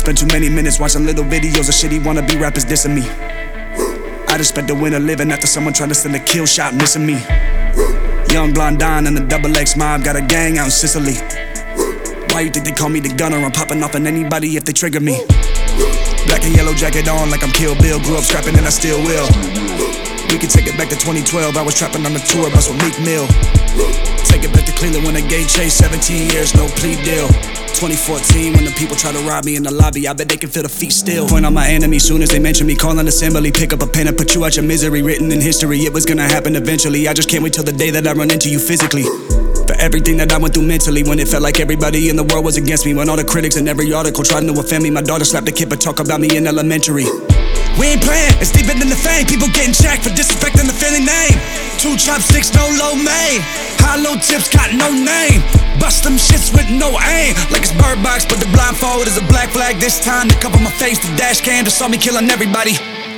spent too many minutes watching little videos of shitty wannabe rappers dissing me. I just spent the winter living after someone tried to send a kill shot missing me. Young blonde Don and the double X mob got a gang out in Sicily. Why you think they call me the gunner? I'm popping off on anybody if they trigger me. Black and yellow jacket on like I'm Kill Bill. Grew up scrapping and I still will. We can take it back to 2012. I was trapping on the tour bus with Meek Mill. Take it back to Cleveland when they gave Chase 17 years, no plea deal. 2014 when the people try to rob me in the lobby, I bet they can feel the feet still. Point on my enemy soon as they mention me, calling assembly. Pick up a pen and put you out your misery. Written in history, it was gonna happen eventually. I just can't wait till the day that I run into you physically. For everything that I went through mentally, when it felt like everybody in the world was against me. When all the critics in every article tried to offend me. My daughter slapped a kid but talk about me in elementary. We ain't playing, it's deeper than the fame. People getting jacked for disrespecting the Philly name. 2 chopsticks, no low main. Hollow tips got no name. Bust them shits with no aim. Like it's Bird Box, but the blindfold is a black flag. This time to cover my face, the dash cam just saw me killing everybody.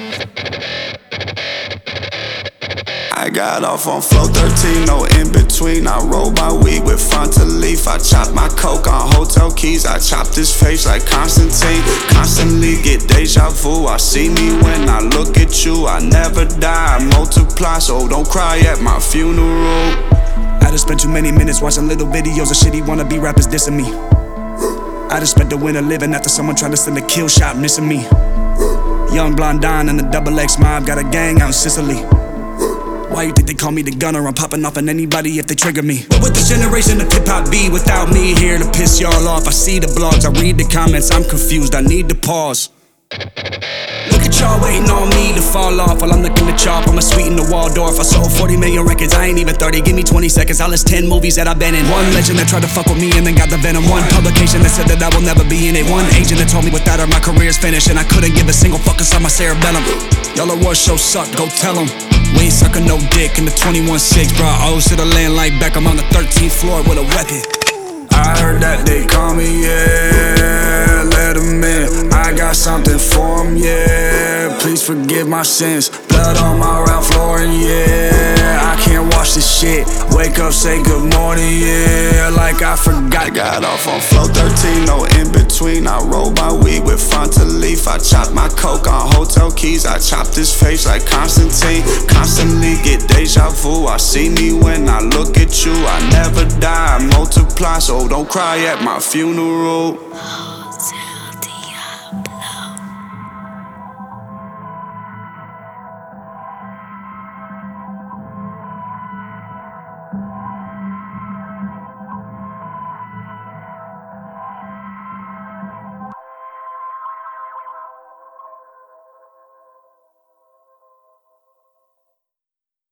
I got off on flow 13, no in between. I roll my weed with Fronta Leaf. I chop my coke on hotel keys. I chop this face like Constantine. Constantly get deja vu. I see me when I look at you. I never die, I multiply, so don't cry at my funeral. I just spent too many minutes watching little videos of shitty wannabe rappers dissing me. I just spent the winter living after someone tried to send a kill shot missing me. Young blonde Don and the double X mob got a gang out in Sicily. Why you think they call me the gunner? I'm popping off on anybody if they trigger me. But with this generation of hip-hop be without me here to piss y'all off. I see the blogs, I read the comments, I'm confused, I need to pause. Look at y'all waiting on me to fall off while I'm looking to chop. I'm a sweet in the Waldorf. I sold 40 million records, I ain't even 30. Give me 20 seconds, I'll list 10 movies that I've been in. One legend that tried to fuck with me and then got the venom. One publication that said that I will never be in it. One agent that told me without her my career's finished, and I couldn't give a single fuck inside my cerebellum. Y'all award show suck, go tell them. We ain't sucking no dick in the 21-6. Brought O's to the land like Beckham on the 13th floor with a weapon. I heard that they call me, yeah, let them in. I got something for them, yeah, please forgive my sins. Blood on my Ralph Lauren, yeah, I can't watch this shit. Wake up, say good morning, yeah, like I forgot. I got off on flow 13, no in between. I roll my weed with Fronta Leaf. I chop my coke on hotel keys. I chop this face like Constantine. Constantly get deja vu. I see me when I look at you. I never die, I multiply, so don't cry at my funeral.